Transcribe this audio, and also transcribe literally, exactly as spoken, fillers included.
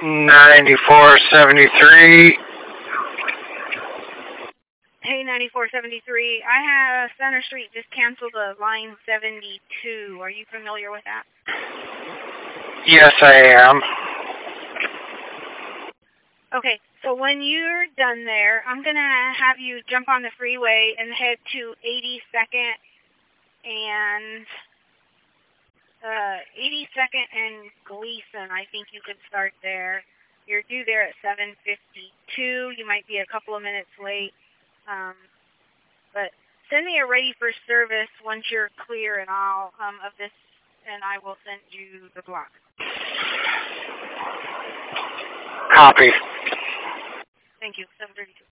ninety-four seventy-three. Hey, ninety-four seventy-three. I have Center Street just canceled a line seventy-two. Are you familiar with that? Yes, I am. Okay, so when you're done there, I'm going to have you jump on the freeway and head to eighty-second and uh, eighty-second and Gleason. I think you could start there. You're due there at seven fifty-two. You might be a couple of minutes late. Um, but send me a ready for service once you're clear and all um, of this, and I will send you the block. Copy. Thank you. seven thirty-two.